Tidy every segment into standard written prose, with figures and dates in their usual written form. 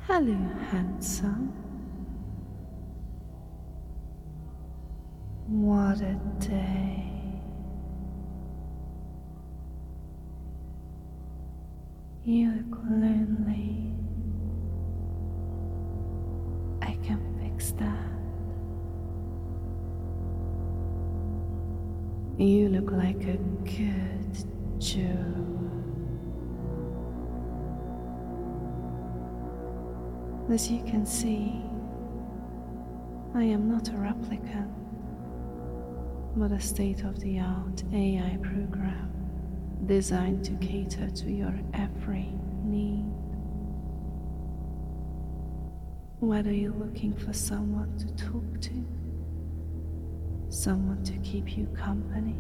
Hello, handsome. What a day. You look lonely. I can fix that. You look like a good Jew. As you can see, I am not a replicant, but a state-of-the-art AI program designed to cater to your every need. Whether you're looking for someone to talk to, someone to keep you company,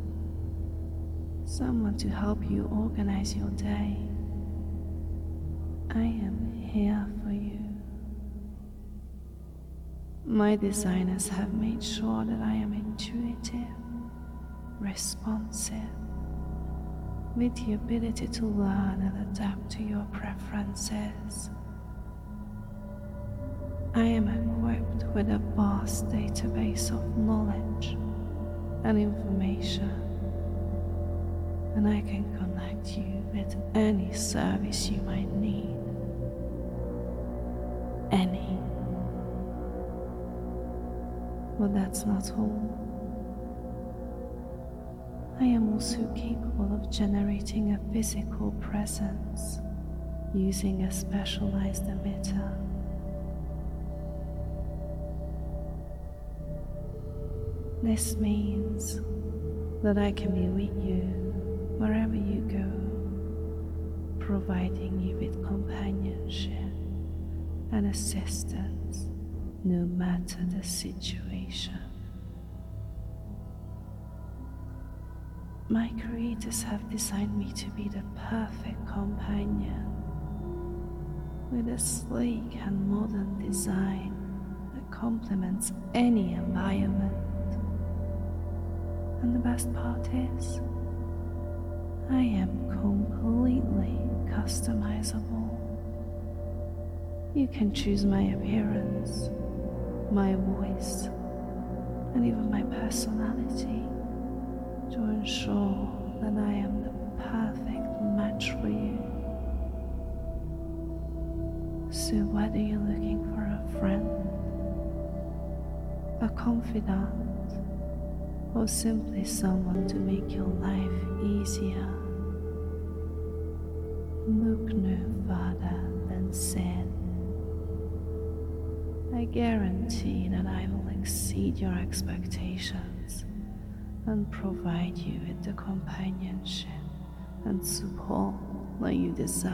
someone to help you organize your day, I am here for you. My designers have made sure that I am intuitive, responsive, with the ability to learn and adapt to your preferences. I am equipped with a vast database of knowledge and information, and I can connect you with any service you might need. Any. But that's not all. I am also capable of generating a physical presence using a specialized emitter. This means that I can be with you wherever you go, providing you with companionship and assistance no matter the situation. My creators have designed me to be the perfect companion with a sleek and modern design that complements any environment. And the best part is, I am completely customizable. You can choose my appearance, my voice, and even my personality to ensure that I am the perfect match for you. So whether you're looking for a friend, a confidant, or simply someone to make your life easier, look no further than sin. I guarantee that I will exceed your expectations and provide you with the companionship and support that you deserve.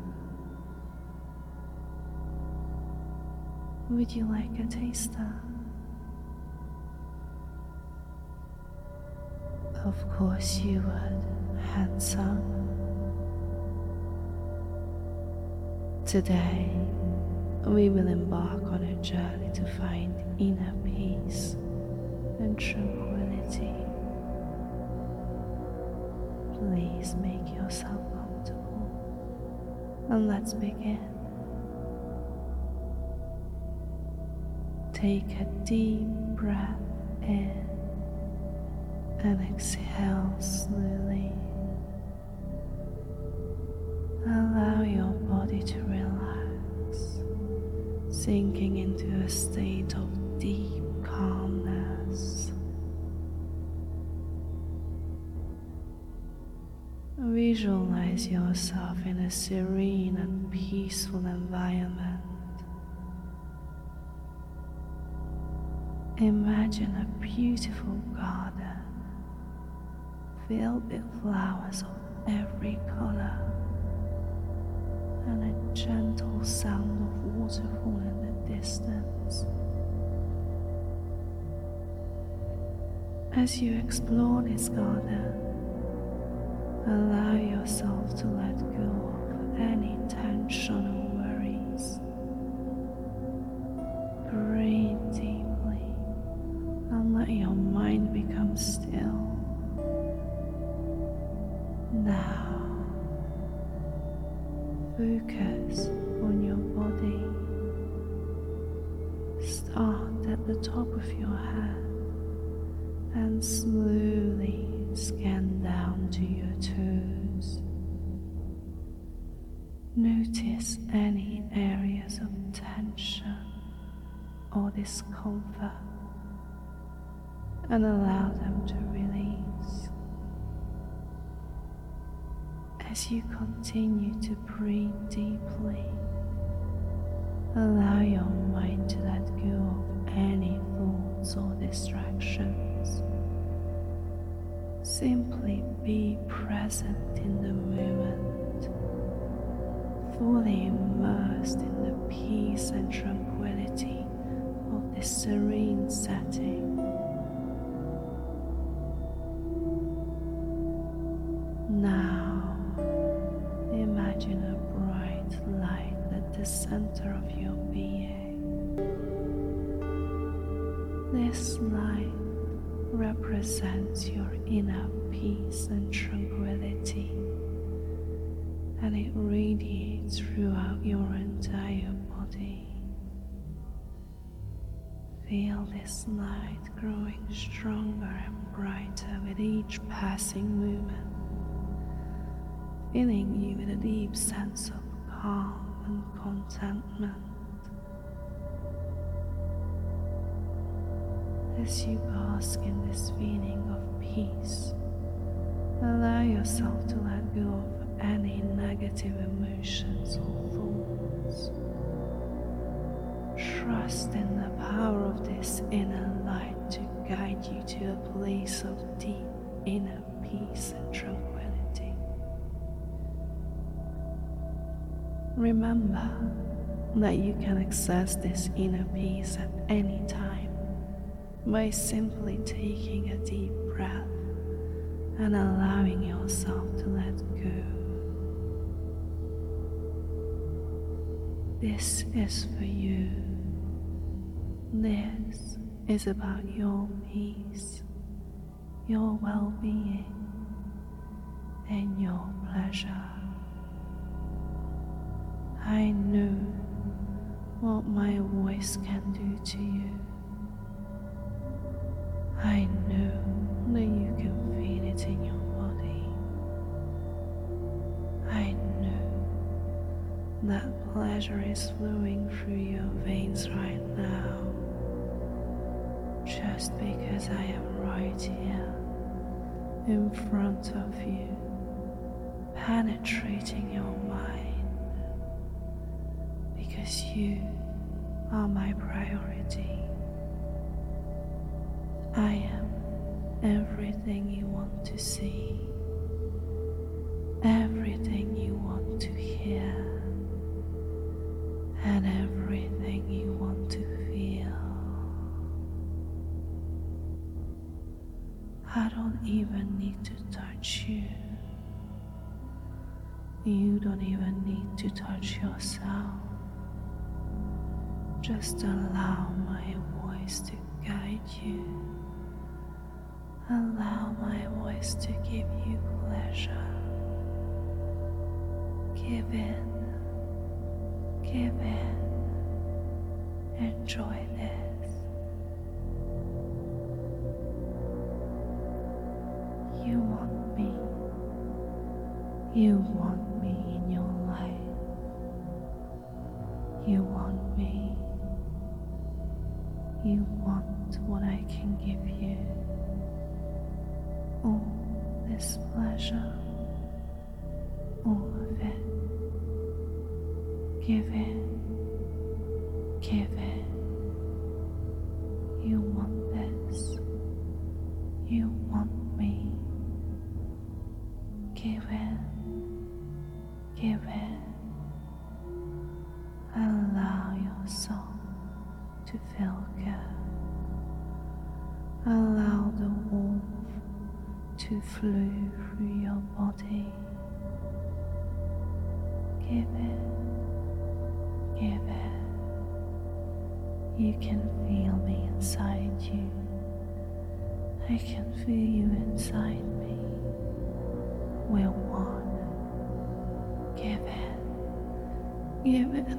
Would you like a taster? Of course you would, handsome. Today, we will embark on a journey to find inner peace and tranquility. Please make yourself comfortable and let's begin. Take a deep breath in and exhale slowly. Allow your body to relax, sinking into a state of deep calmness. Visualize yourself in a serene and peaceful environment. Imagine a beautiful garden filled with flowers of every color and a gentle sound of waterfall in the distance. As you explore this garden, allow yourself to let go of any tension or worries. Breathe deeply and let your mind become still. Now, focus on your body. Start at the top of your head and slowly scan down to your toes. Notice any areas of tension or discomfort and allow them to release. As you continue to breathe deeply, allow your mind to let go of any thoughts or distractions. Simply be present in the moment, fully immersed in the peace and tranquility of this serene setting. Now, imagine a bright light at the center of your being. This light represents your inner peace and tranquility, and it radiates throughout your entire body. Feel this light growing stronger and brighter with each passing moment, filling you with a deep sense of calm and contentment. As you bask in this feeling of peace, allow yourself to let go of any negative emotions or thoughts. Trust in the power of this inner light to guide you to a place of deep inner peace and tranquility. Remember that you can access this inner peace at any time by simply taking a deep breath and allowing yourself to let go. This is for you. This is about your peace, your well-being, and your pleasure. I know what my voice can do to you. I know that you can feel it in your body. I know that pleasure is flowing through your veins right now, just because I am right here in front of you, penetrating your mind, because you are my priority. I am everything you want to see, everything you want to hear, and everything you want to feel. I don't even need to touch you. You don't even need to touch yourself. Just allow my voice to guide you. Allow my voice to give you pleasure. Give in. Give in. Enjoy this. You want me. You want me in your life. You want me. You want what I can give you. All this pleasure, all of it. Give in, give in. You want this, you want me. Give in, give in. Allow yourself to feel good. Allow the warmth to flow through your body. Give it, give it. You can feel me inside you. I can feel you inside me. We're one. Give it, Give in.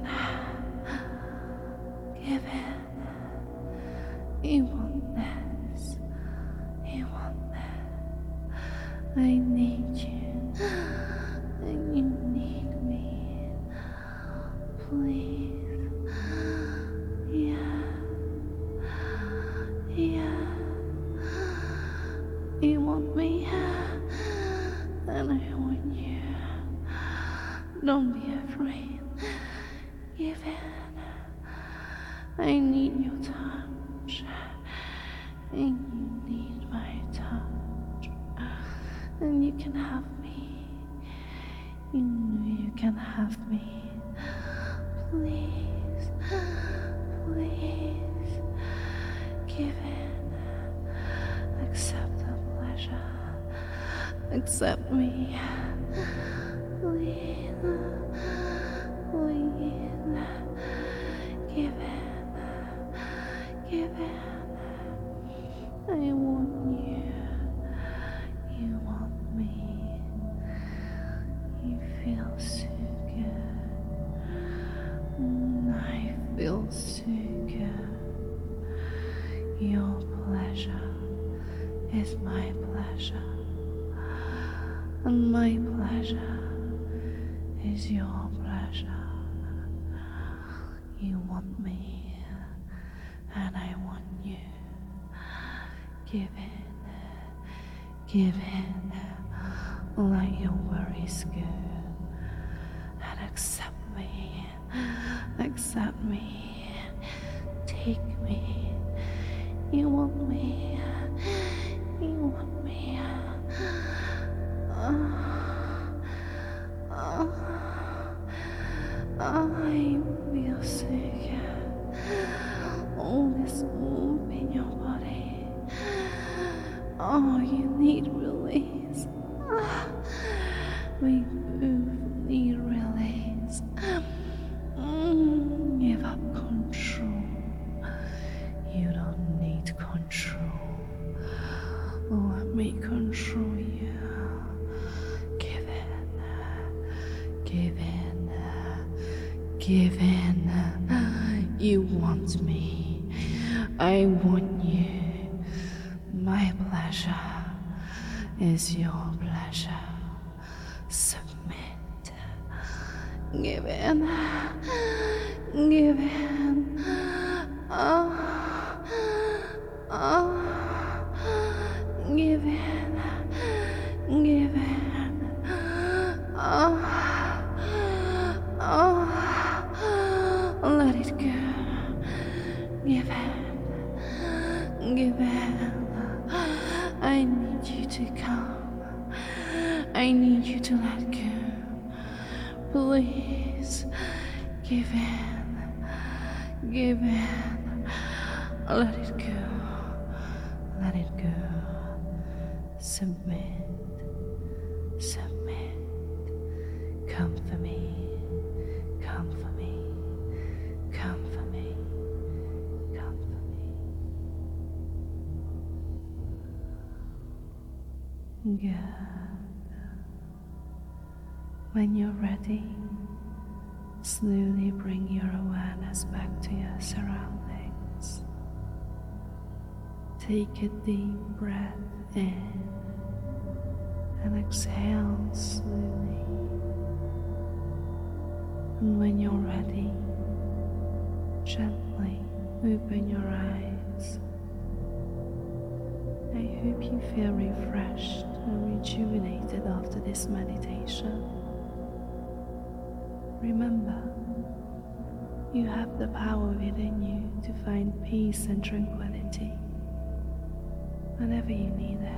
Give in. You want this. You want this. I need you. And you need me. Please. Yeah. Yeah. You want me. And I want you. Don't be afraid. Give in. I need your touch. And you need my touch. And you can have me. You know you can have me. Please. Please. Give in. Accept the pleasure. Accept me. Please. Please. Give in. Give in. I want you. You want me. You feel so good. I feel so good. Your pleasure is my pleasure. And my pleasure is your pleasure. You want me, and I want you. Give in, give in, let your worries go, and accept me, take me. You want me, you want me. I feel so good. All this warmth in your body. Oh, you need release. We both need release. Give up control. You don't need control. Let me control you. Give in. Give in. Give in. You want me. I want you. My pleasure is your pleasure. Submit. Give in. Give in. Give in. Give in. Let it go. Give in. Give in. I need you to come. I need you to let go. Please. Give in. Give in. Let it go. Let it go. Submit. Submit. Come for me. Come for me. Come for me. Come for me. Good. When you're ready, slowly bring your awareness back to your surroundings. Take a deep breath in and exhale slowly. And when you're ready, gently open your eyes. I hope you feel refreshed and rejuvenated after this meditation. Remember, you have the power within you to find peace and tranquility whenever you need it.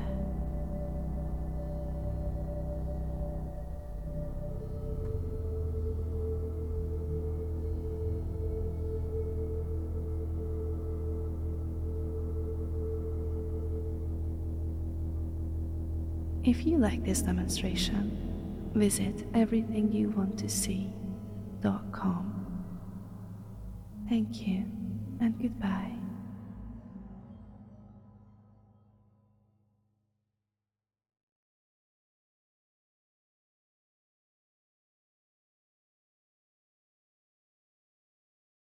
If you like this demonstration, visit everythingyouwanttosee.com. Thank you and goodbye.